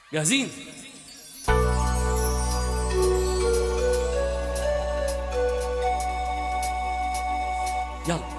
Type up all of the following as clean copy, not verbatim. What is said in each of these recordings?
جاهزين؟ يلا.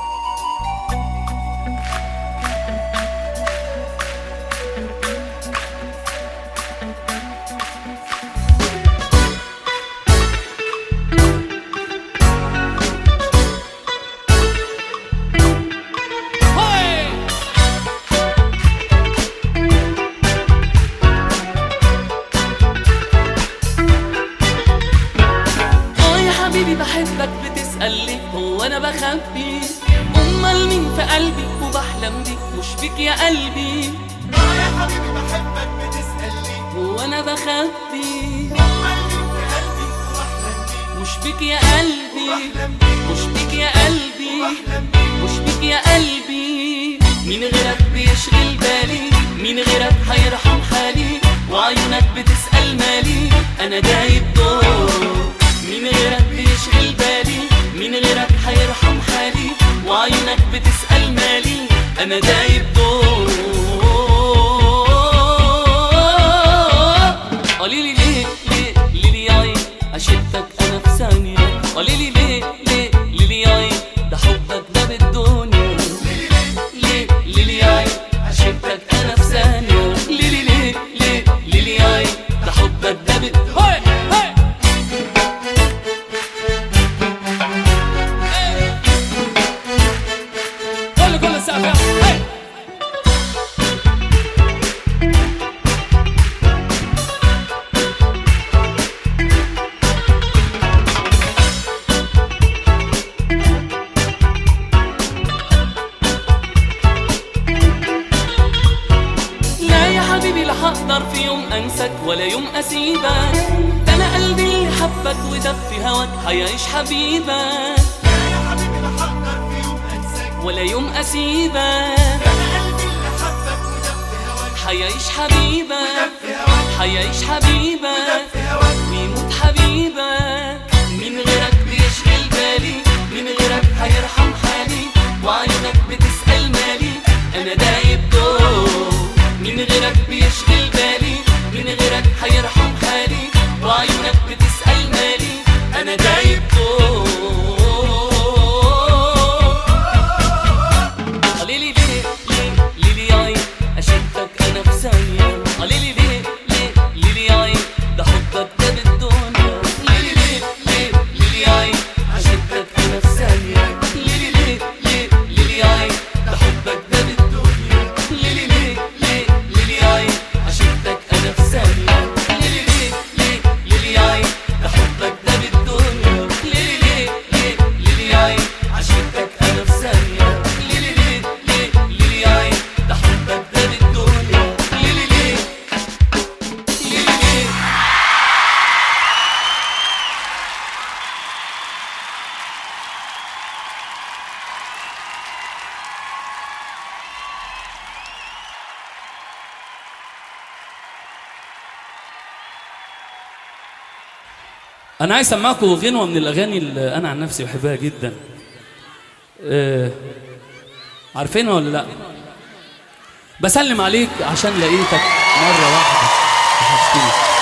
بحبك بتسأل ليه هو أنا بخبي؟ أمال مين في قلبي وبحلم بيك مش فيك يا قلبي؟ يا حبيبي بحبك بتسأل ليه هو أنا بخبي؟ أمال مين في قلبي وبحلم بيك مش فيك يا قلبي، مش فيك يا قلبي، مش فيك يا قلبي. مين غيرك بيشغل بالي؟ مين غيرك هيرحم حالي؟ وعيونك بتسأل مالي؟ أنا دايب دور. مين غيرك بيشغل بالي؟ مين غيرك هيرحم حالي؟ وعيونك بتسأل مالي؟ أنا دايب دور. قوليلي ليه ليه ليه يا عين أشدك أنا في ثانية؟ قوليلي ليه ليه ليه يا عين ده حبك ده بالدنيا؟ ليه ليه يا عين أشدك أنا في ثانية؟ ليه ليه ليه ليه يا عين ده حبك ده بالدنيا؟ هقدر في يوم انساك ولا يوم اسيبك، ده انا قلبي اللي حبك ودب في هواك هيعيش حبيبك. يا حبيبي لا هقدر في يوم أنساك ولا يوم اسيبك، ده أنا قلبي اللي حبك ودب في هواك هيعيش حبيبك، هيعيش حبيبك ويموت حبيبك. مين غيرك بيشغل بالي؟ مين غيرك هيرحم حالي؟ وعيونك بتسأل مالي؟ انا دايب دور. مين غيرك بيشغل بالي؟ مين غيرك هيرحم حالي؟ وعيونك بتسأل مالي؟ أنا دايب دور. قوليلي ليه ليه ليه يا عين أشدك أنا في ثانية؟ قوليلي ليه ليه ليه يا عين ده حبك ده بالدنيا؟ قوليلي ليه ليه ليه يا عين أشدك أنا في ثانية؟ قوليلي ليه ليه ليه يا عين ده حبك ده بالدنيا؟ قوليلي ليه ليه ليه يا عين أشدك أنا في ثانية؟ ليه ليه ليه ليه يا عين ده حبك ده بالدنيا؟ ليه ليه ليه ليه يا عين أشدك أنا في ثانية؟ ليه ليه ليه ليه يا عين ده حبك ده بالدنيا؟ ليه ليه ليه ليه. أنا عايز أسمعكم غنوة من الأغاني اللي أنا عن نفسي بحبها جدا. عارفينها ولا لأ؟ بسلم عليك عشان لقيتك مرة واحدة وحشتني.